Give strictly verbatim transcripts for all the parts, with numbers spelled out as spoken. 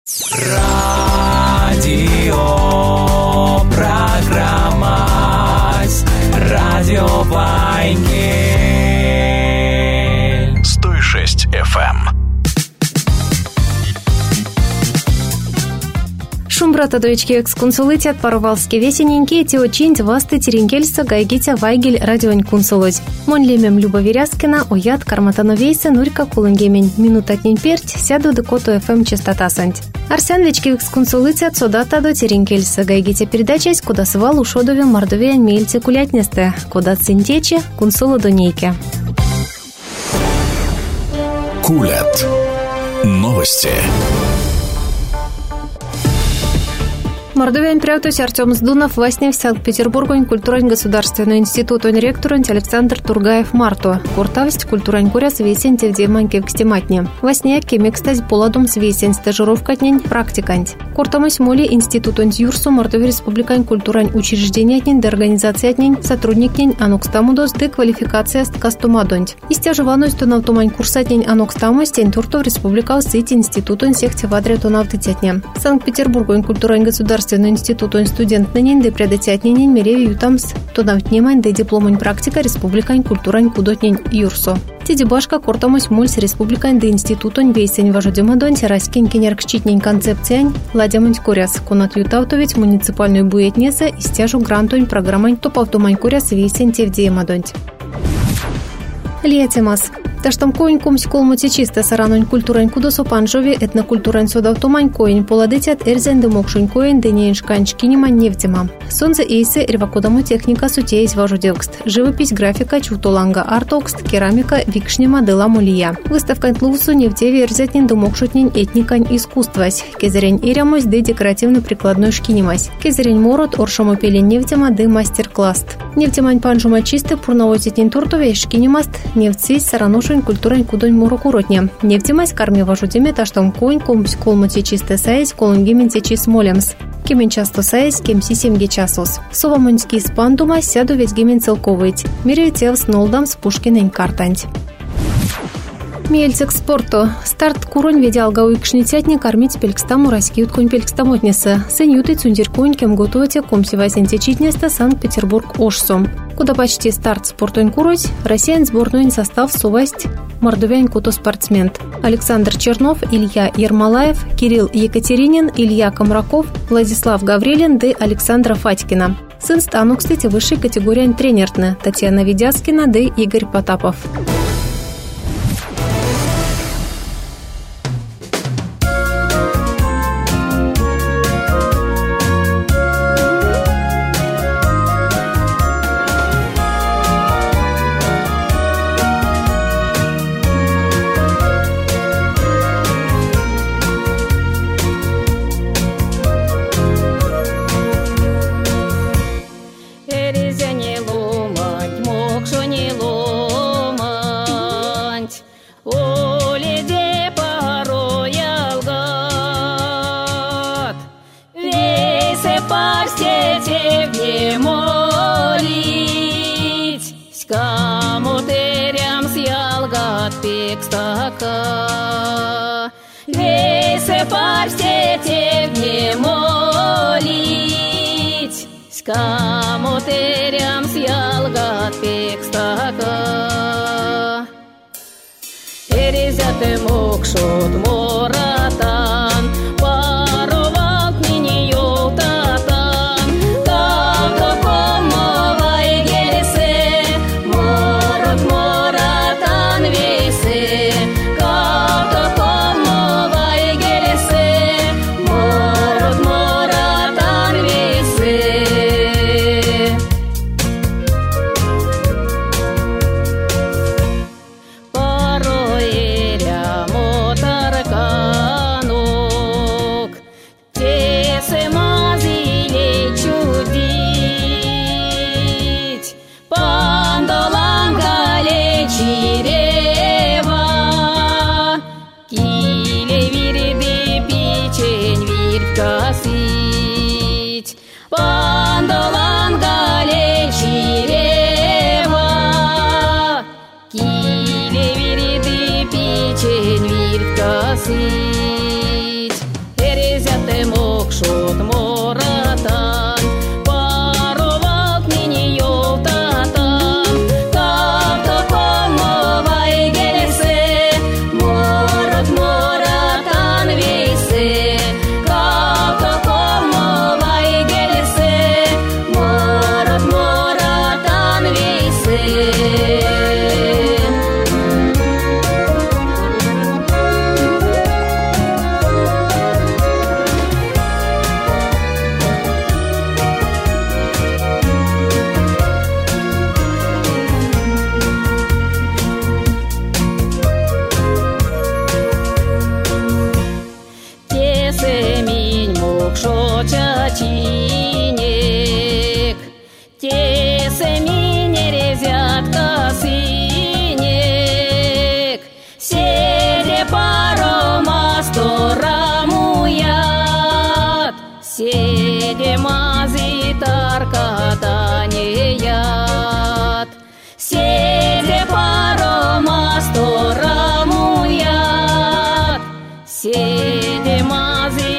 Радио программа Радио Вайнгель сто шесть эф эм. Шумбрата дочки эксконсулитят паровалски весененькие те очень васты теренгельса гайгитя Вайгель радионь кунсулуть. Мон лемем Люба Веряскина уят карматановейса нурька кулынгемень минута тнень перть сяду декоту эф эм частота санть. Арсян вечки эксконсулитят содата до теренгельса гайгитя передачась куда свал ушодове мордове мельце кулятнесте, куда цинтече кунсулу донейке. Кулят. Новости. Мордовян прятусь Артем Сдунов власне в Санкт-Петербургу культурный государственный институт ректору Александр Тургаев Марту. Куртавсть культурань куряс весен тевде манки в кстематне. Власне кемекстась поладом с весен стажировка днень практикант. Куртамась моли институт юрсу Мордове республикань культурань учреждения днень до организации днень сотрудник днень анокстамудос де квалификация кастумадонть. Истяжеваность то навтумань курса днень анокстамус тень туртов республикал сыть институтон секте вадре то навтытетне. Санкт-Петербургу культурань государственный институт он студент на нень де предотятнень мерею ютамс то навтнемань де дипломань практика республикань культурань кудотнень юрсо. Тидибашка кортамось мульс республикань де институтон весень важудемадонь раскинь кенеркчитнень концепциянь ладямань куряс кунат ютавтовить муниципальную буетнеса и стяжу грантонь программань топавтумань куряс весень тевдеемадонь. Лиятемас. Таштам коин кумсь колмути чисто саранонь культурань кудосо панжови этнокультурань содавтумань коин поладетят эрзен де мокшунь коин де нейншканч кинемань невтема. Сонзе эйсе эрвакодаму техника сутеясь важудевкст. Живопись, графика, чутоланга, артокст, керамика, викшнема дела мулия. Выставка тлувсу невтеви эрзятнин де мокшутнин этникань искусствась. Кезерень ирямось де декоративно-прикладной шкинемась. Кезерень морот оршому пелен невтема де мастер-класс. Невтемань панжума чисто пурновозитнин туртове шкинемаст невцись сараношунь культурань кудонь мурокуротня. Невтемась карме важудеме таштам конь комсь колмути чисто саясь колунгемен течи смолемс. Кемен часто саясь кем сисемге часос. Совамоньский спандума сяду ведь гемен целковыть. Мире тел с нолдам с Пушкинень картанть. Мельцек спорту. Старт куронь ведялга уикшнитятне кормить пелькстаму раскиют конь пелькстамотнеса. Сенюты цундир конь кем готовите комсева сентечитнеста Санкт-Петербург ошсом. Куда почти старт спортонь курось, россиян сборной состав сувасть мордовянь куто спортсмен. Александр Чернов, Илья Ермолаев, Кирилл Екатеринин, Илья Комраков, Владислав Гаврилин де Александра Фатькина. Сын стану, кстати, высшей категории тренертны Татьяна Ведяскина де Игорь Потапов. Весе парстете не молить, скамотерям сялгат пекстака. Эрезяте мокшот моратан, паровалт мини ёлтатан, кавто комовай гелесе, морот моратан весе. семень мукшо чачинек, те семень резятка синек, седе парома сторамуят, седе мази таркатанеят, седе парома сторамуят, седе мази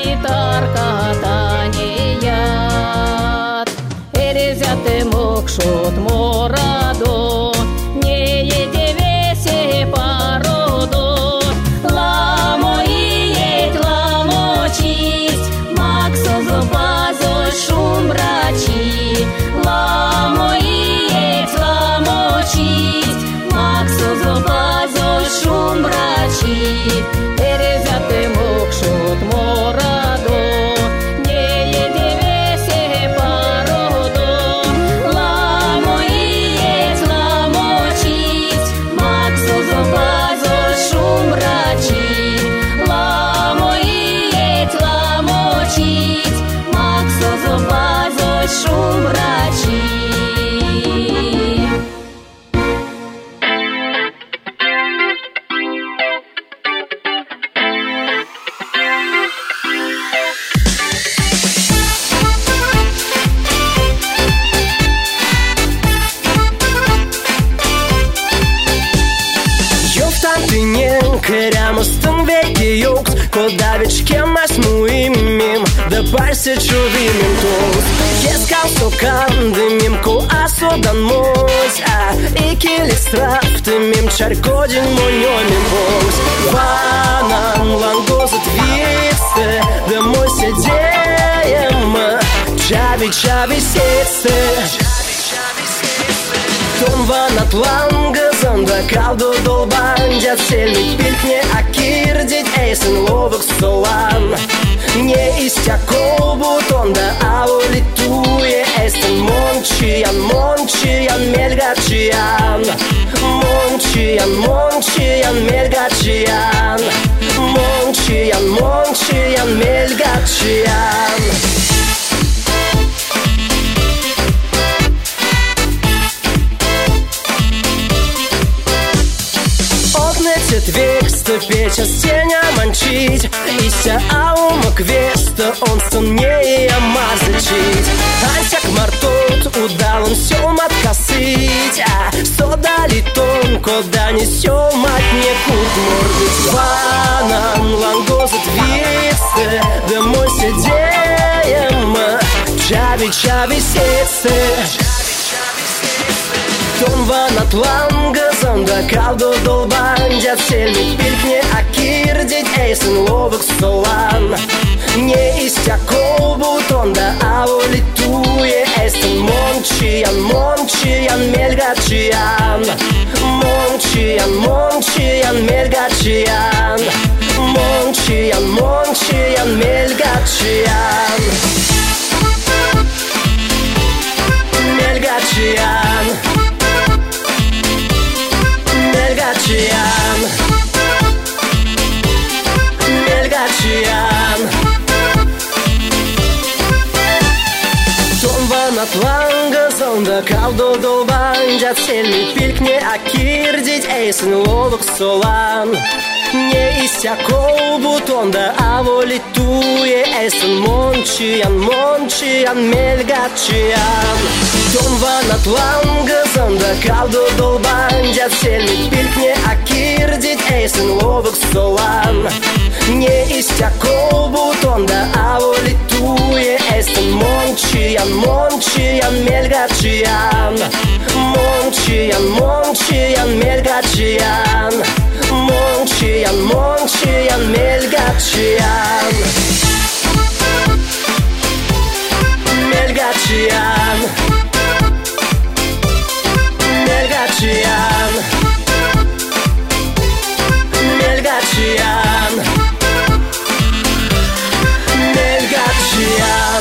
таркатанеят. Эрезяте мокшот морадо, не еде весе пародо, ламо иеть, ламо чисть, максо зубазо шумбрачи, ламо иеть, ламо чисть, максо зубазо шумбрачи. Эрезяте мокшот морадо, не еде весе пародо, ламо иеть, ламо чисть, максо зубазо шумбрачи, ламо иеть, ламо чисть, максо зубазо шумбрачи. Keremustun veki joks, kodavich kemas muimim, da parse chuvimim tos. Keskal sokandimim ko asodan mos, a ikilis traftimim charkodin monyonim bos. Vanan langozat viste, da moj sedejem, chavi chavi setse. Ton vanat langazan da kaldo dolbanjat selnik pilkne akirdit eisen lovuk solan. Не истякол бутон да аулитуе эстен мончиян, мончиян, мельгачиян, мончиян, мончиян, мельгачиян, мончиян, мончиян, мельгачиян. Векста печа стеня манчить, ися аума квеста, он станнее мазачить. Ансяк мартот удалом сёмат косыть, а сто дали тонко да не сёмат не кут мордыть. Ванан лангозат весте, да мой седеем, чави чави сетсе. Ton vanat langazan da kaldo dolbanjat selnik pilkne akirdit eisen lovuk solan. Не истякол бутон да аулитуе эстен мончиян, мончиян, мельгачиян, мончиян, мончиян, мельгачиян, мончиян, мончиян, мельгачиян, мельгачиян. Melgachian, Melgachian. Ton vanat langazan da kaldo dolbanjat selnik pilkne akirdit eisen lovuk solan. Не истякол бутон да аулитуе эстен мончиян, мончиян, мельгачиян. Ton vanat langazan da kaldo dolbanjat selnik pilkne akirdit eisen lovuk solan. Не истякол бутон да аулитуе эстен мончиян, мончиян, мельгачиян, мончиян, мончиян, мельгачиян, мончиян, мончиян, мельгачиян, мельгачиян, мельгачиян, мельгачиян, мельгачиян.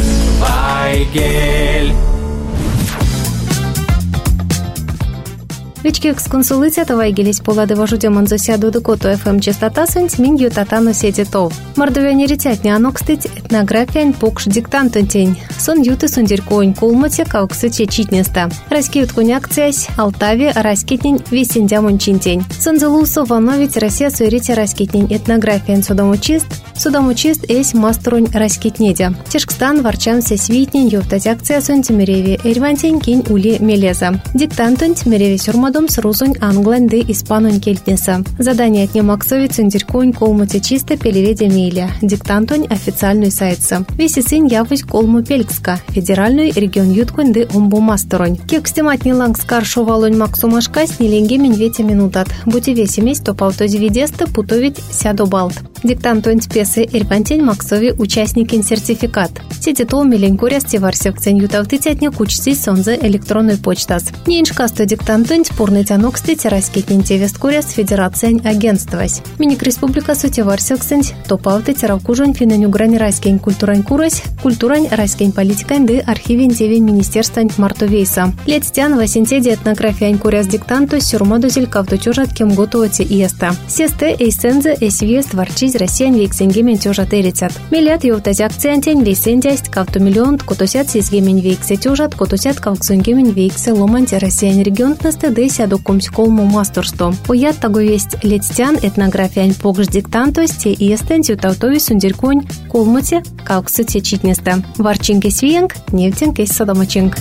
Вайгель. Вечкекс консулиця тавайгелись полады вожудемон засяду декоту эф эм частота сэнт мин ютатану сети тов. Мордовяне ритятня анокстыть этнографиян покш диктантунтень. Сон юты сундеркоин кулмате кауксыче читнеста. Раскиют акциясь Алтаве раскитнень весендямон чинтень. Сонзелусу вановить Россия суерите раскитнень этнографиян судомучист. Судомучист эсь маструнь раскитнедя. Тешкстан варчан се свитнень юфтать акция сунтимереве эрвантень кинь ули мелеза. Диктантунь тимереве сюрма дом с русунь англань де испанунь кельтнеса. Задание от немаксовит сундеркунь колмути чисто пелеведе миля. Диктантунь официальную сайтса. Веси сын явусь колму пелькска. Федеральный регион юткунь де омбу мастеронь. Кексtimат не ланг скар шовалунь максумашка с неленге минвете минутат. Бути веси месть то пауто дивидеста путовить сядо балт. Диктантунь песы эрпантень максови участникин сертификат. Сети то миленькуря стиварсек цень ютавтытятня кучси сонзе электронной почтас. Нейншкасто диктантунь спорный тянок стети раскетнин тевесткуря с федерацией агентствась. Миник республика сутеварсек цень то пауты тиракужунь финаню грань райскень культурань курась, культурань райскень политикань ды архивень девень министерствань мартовейса. Летстян васинтеди этнографиян куря с диктанту сюрмаду зелькавту тюжат кем готовати иеста. Сесте эйсензе эсвест варчиз россиян вейксенгемен тюжат эрицят. Милят ювтаз акциянтень вейсендясть кавту миллион кутосят сизгемен вейксе тюжат кутосят кавксунгемен вейксе ломанте россиян регионтнасты дэйся докумсь колму мастерсто. Уят таго весть летстян этнографиян погж диктантости иестен тютавтови сундерконь колмуте кавксыте читнеста. Варчинке свиенг, нефтенке садомачинг.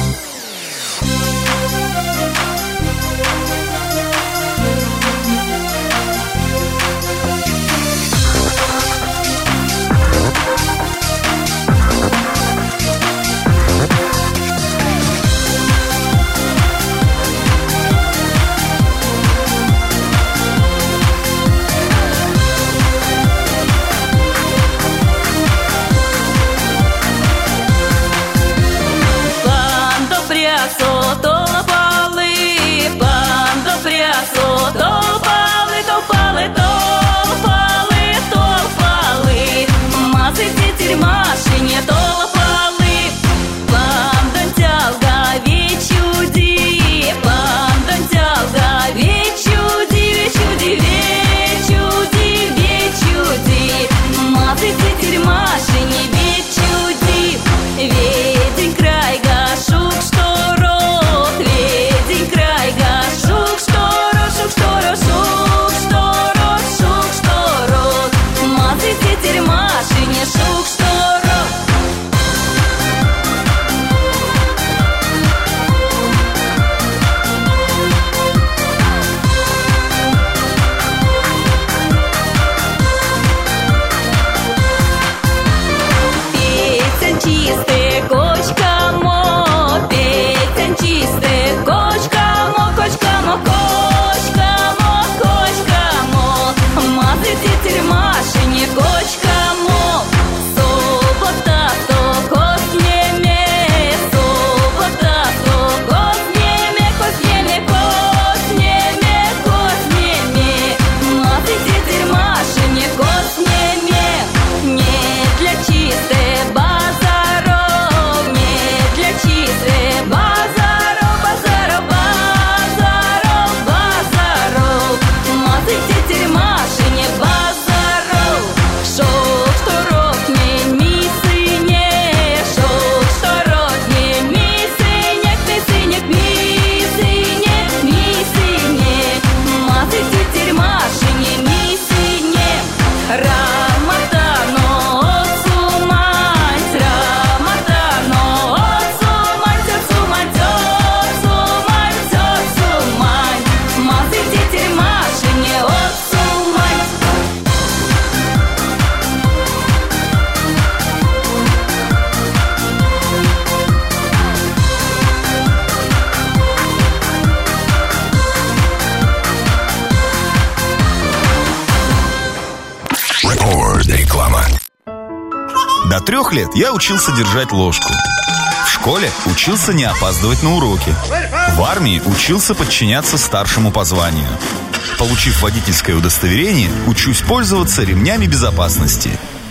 До трех лет я учился держать ложку. В школе учился не опаздывать на уроки. В армии учился подчиняться старшему по званию. Получив водительское удостоверение, учусь пользоваться ремнями безопасности.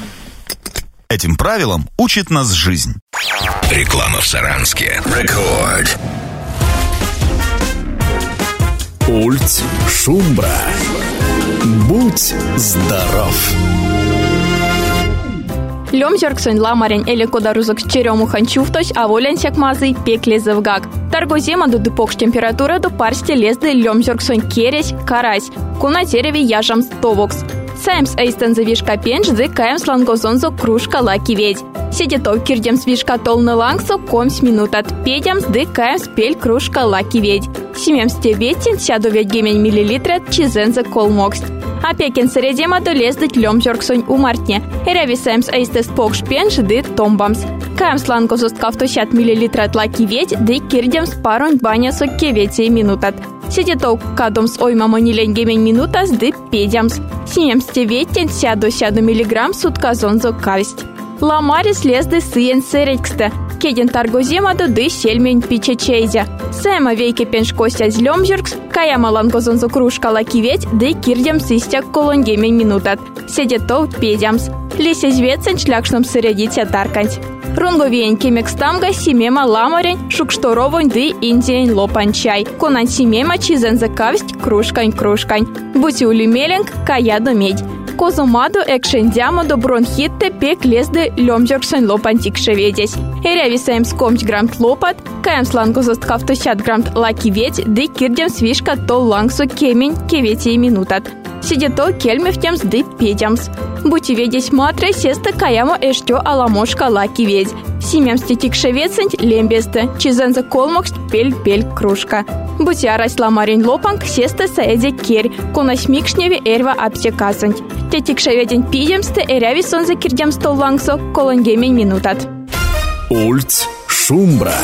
Этим правилам учит нас жизнь. Реклама в Саранске. Рекорд. Ульц Шумбра. Будь здоров. Лёмзерксон ламарен или кодарузок с черему ханчуфточ, а воленсек мазы пекли завгак. Таргозема до дупокш температура до парсти лезды лёмзерксон кересь карась. Куна дереве яжам стовокс. Саймс эйстен завишка пенж, ды каем слангозонзо кружка лаки ведь. Сидетов кирдем свишка толны лангсо комс минутат. Педем ды каем спель кружка лаки ведь. Семем стеветин сяду ведь гемень миллилитрат чизенза колмокст. А пекин средема до лездыть лёмзерксон у мартне. Эреви саймс эйстес покш пенж, ды томбамс. Каем слангозост кавтосят миллилитрат лаки ведь, ды кирдем с паронь баня со кеветей минутат. Сидетов кадомс ойма монилень гемень минутас, ды педямс. Синем стеветин сяду сяду миллиграмм сутказонзо кавсть. Ламарис лезды сыен сырекста. Кеден таргоземаду ды сельмень пичечейзя. Сэма вейке пенш костя злёмжеркс, каяма лангозонзо кружка лаки ведь, ды кирдем сыстяк колон гемень минутат. Сидетов педямс. Лися звецен шлякшном сыредитя тарканць. Рунговиен кемекстамга симема ламарень, шукшторовонь ды индиен лопанчай. Конан симема чизенза кавсть кружкань кружкань. Бути улюмеленг каяду медь. Козумаду экшендямаду бронхитте пек лезды лёмзерксон лопантик шеведесь. Эреви саем скомч грамт лопат, каем слангозост кавтосят грамт лаки ведь, ды кирдем свишка тол лангсу кемень кеветей минутат. Сидето кельмевтемс ды педямс. Бути ведесь матре сеста каямо эштё аламошка лаки ведь. Симем стетик шевеценть лембесте, чизенза колмокст пель-пель кружка. Бути арась ламарень лопанг сеста саэде керь, конась микшневи эрва апсекасанть. Тетик шеведень пидемсте эреви сонза кирдем стол лангсо колонгемень минутат. Ульц Шумбра.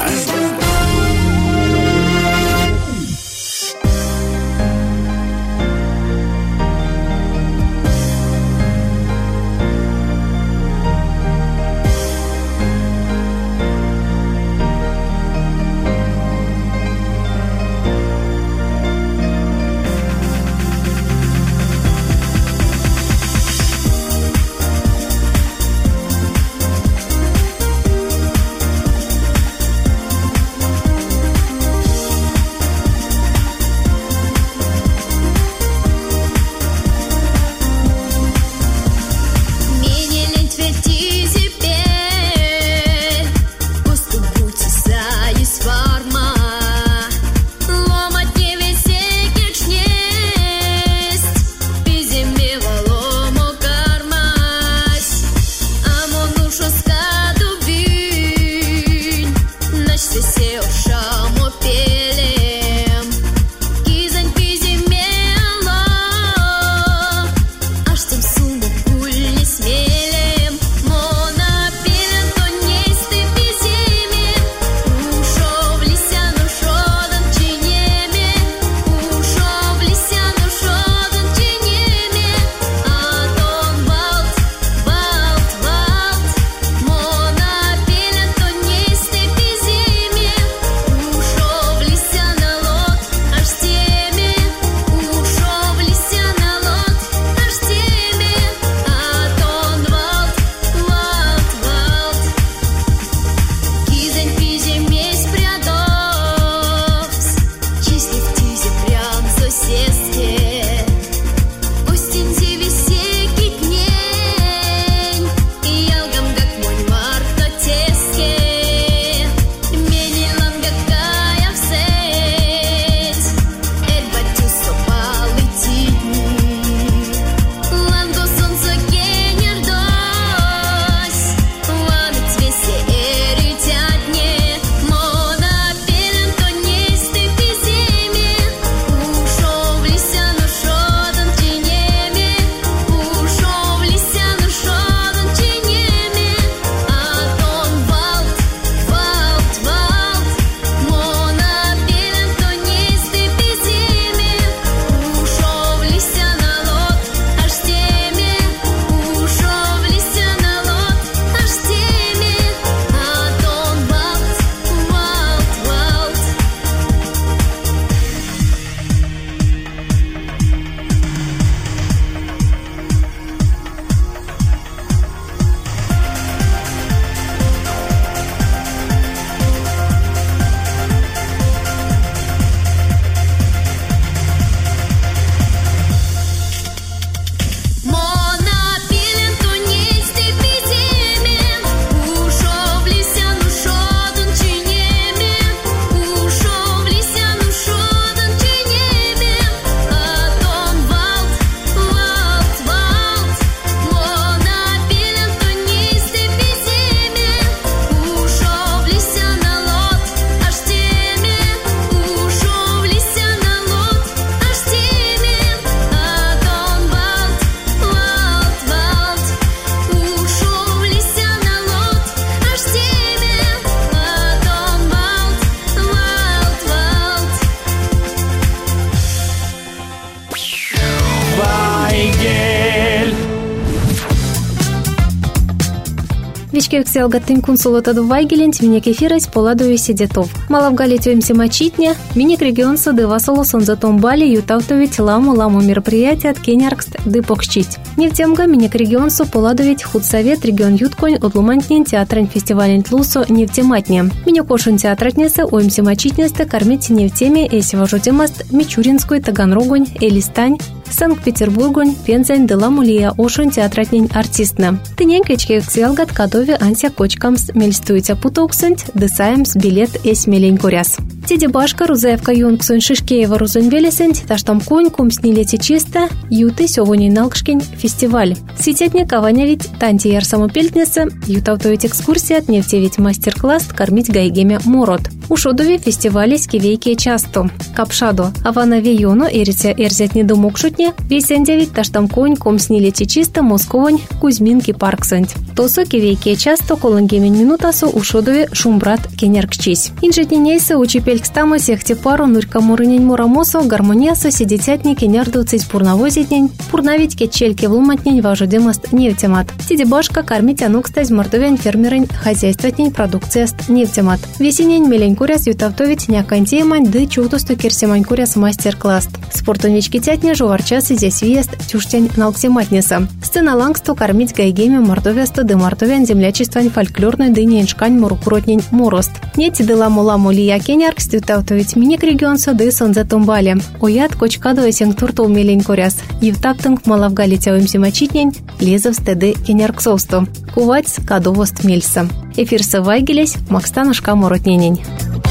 Вечке ксел гаттын кунсулота дувайгелент минек эфирась поладуе сидетов. Малавгали тюемси мачитня, минек регион сады васоло сонзатом бали ютавтовить ламу-ламу мероприятия от Кеняркст дыпокщить. Нефтемга минек регион су поладуить худсовет регион ютконь отлумантнен театрен фестивален тлусо нефтематня. Минек ошен театратнеса уемси мачитнесте кормить нефтеме эсева жутемаст Мичуринской Таганрогонь Элистань Санкт-Петербургонь Пензень деламулия ошен театратнень артистна. Тынен кечке ксиалгат кадове анся кочкамс мельстуйте путоксент десаемс билет эс мелень коряс. Тиде башка Рузаевка юнксон Шишкеева Рузон велесент таштам конь кумснилете чисто юты сёвоней налкшкень фестиваль. Ситятне каваня ведь танти яр самопельтнеса ютавтовить экскурсия от нефтевить мастер-класс кормить гайгеме мород. Ушодове фестивале скивейке часто. Капшадо авана вейоно эрися эрзятне домокшутне весендевить таштам конь кумснилете чисто Московонь Кузьминки парксент. Тосо кивейке часто колонгемен минутасо ушодове шумбрат кеняркчись. Инжетненейсе учипель Кстама сехте пару нурька мурынень мурамосо гармониясо сидетятни кенярду цить пурнавозитнень, пурнавить кечельке влуматнень важудемаст нефтемат. Тиде башка кормить анукстась мордовен фермерень хозяйствотнень продукцияст нефтемат. Весенень мелень куряс ютавтовить някантеемань ды чутосту керсемань куряс мастер-класс. Спортунечки тятня жуварчас здесь въезд тюштень налксематнеса. Сцена лангсту кормить гайгеме мордовясто ды мордовян землячествань фольклорной ды неншкань мурукуротнень мурост. Нети ды ламу-ламу лия Кенярк стютавтовить миник регион сады сонзатумбали. Оят кочкадо эсен туртол мелень коряс. Евтаптынг малавгали тяуемси мачитнень лезов стеды Кенярксовсту. Кувать кадовост мельса. Эфир сывайгелесь макстанушка моротненень.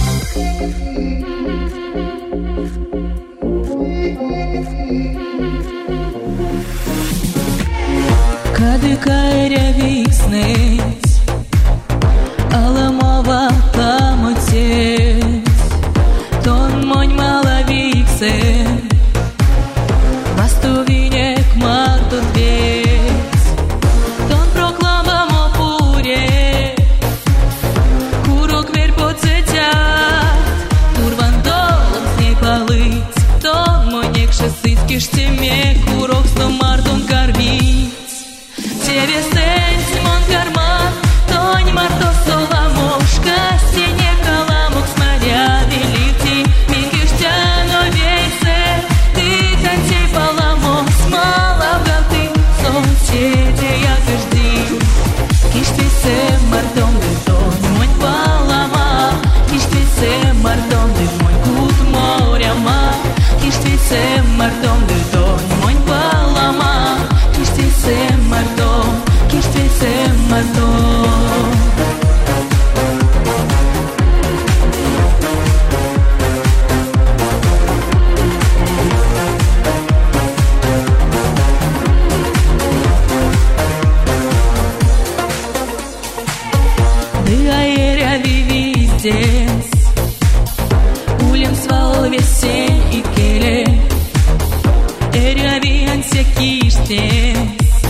Кадыкайря виснесь, аламова ламутец, тон монь малавиксе, вастувинек мартут вес, тон проклама мопуре, курок вер поцетят, турван долом с ней полыть, тон монек шестыцкиш теме, курок сто мартон кормить. Тебе сенс мон карман, тонь марто соломошка, сине каламок смаря велити, мингиштяно вейсе, ты танцей паламок, смала ты, соседи я кажди. Киштвисе мартом ты тонь, монь палама, киштвисе мартом ты монь кут моряма, киштвисе мартом ты тонь, монь палама, киштвисе мартом. Киштвисе мартом. Дыаеря вивиздес, улем свал весень и келе, эря вианся киштес.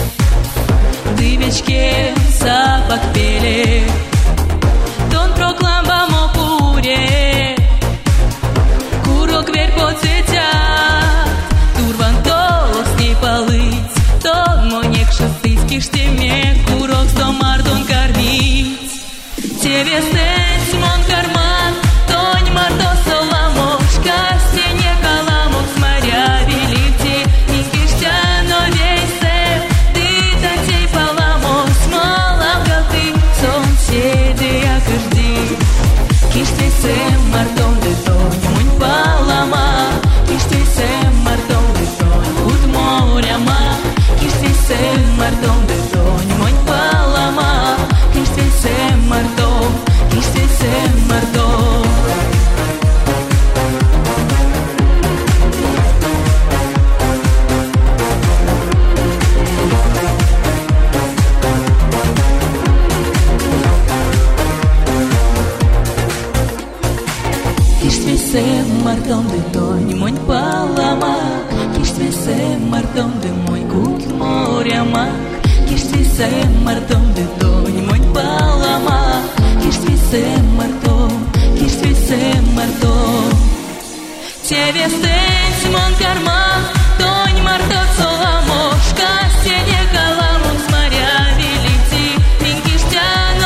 Дывечке запах пели, тон прокламба мопуре, курок верь поцетят, турван толок с ней полыть, тон монек шестыцкиш теме, курок сто мартон кормить. Тебе сенс мон карман, тонь марто соломошка, сине каламок с моря велити, низкиштяно вейсе, ты танцей паламок, смала ты, соседи я кажди. Киштвисе мартом ты тонь, монь палама, киштвисе мартом ты тонь, кут моряма, киштвисе мартом ты тонь, монь палама, киштвисе мартом, киштвисе мартом. Киштвисе мартом ты тонь, монь палама, киштвисе мартом ты мой кут моряма, киштвисе мартом ты тонь, монь палама, киштвисе мартом, киштвисе мартом. Тебе стенс мон карман, тонь марто соломошка, сене каламун с моря велити, мингиштян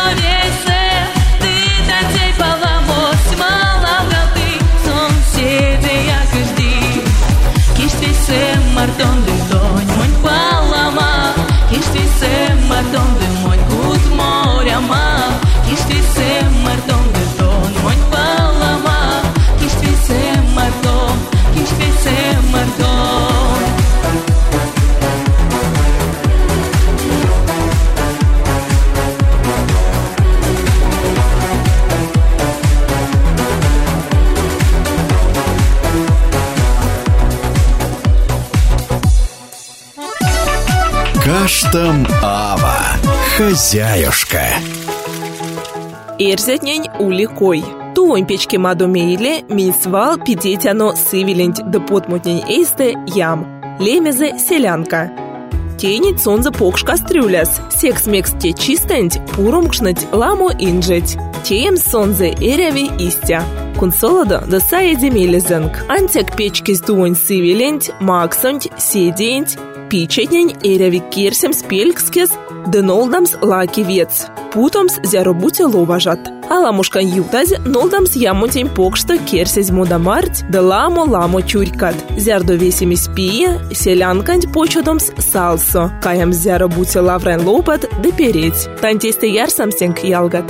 Каштам Ава, хозяюшка. Эрзятнень уликой. Туонь печке мадомейле минсвал пидетяно сывеленть да потмутнень эйсте ям. Лемезе селянка. Тени цонза покш кастрюляс. Секс-мекс те чистенть, пуром кшнать ламо инжеть. Теем сонзе эряви истя. Кунсолода да саеде мелезенг. Антяк печке стуонь сывеленть, максонть, седенть. Пичетнень эряви кирсем спелькскес, денолдамс лаки вец. Путомс зяробуте ловажат. Аламушкан ютазе нолдамс ямутень покшто керсез мудамарть, да ламо ламо чурькат. Зярдо весими спия, селянканть почодомс салсо. Каям зяробуте лаврен лопат, да переть. Тантесте ярсамсенг ялгат.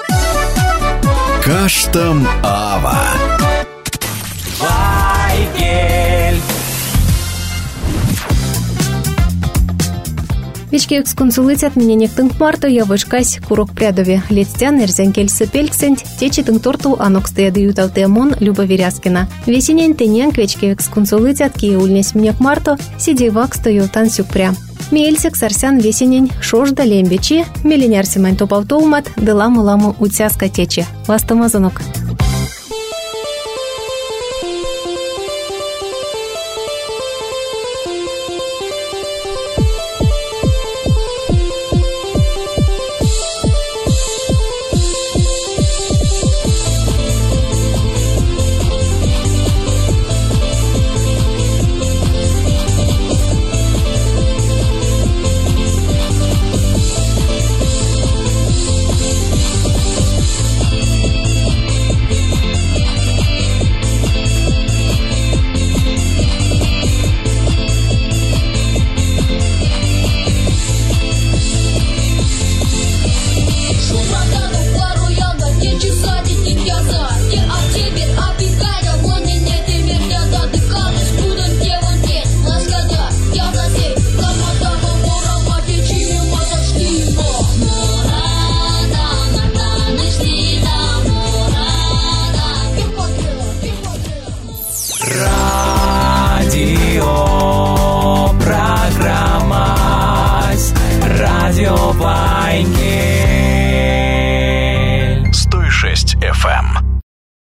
Каштам Ава. Вайгель. Вечке эксконсулитят мененек тынк марто я вышкась курок прядове. Летстян эрзянкель сыпельксенть, течи тынк торту анокстыя даюталтеамон Люба Веряскина. Весенень тынен квечке эксконсулитят кие ульнес менек марто, сидей вак стою тансюк пря. Мельсек сарсян весенень шош да лембечи, меленяр семань топав тоумат, да ламу-ламу утяска течи. Вастамазанок.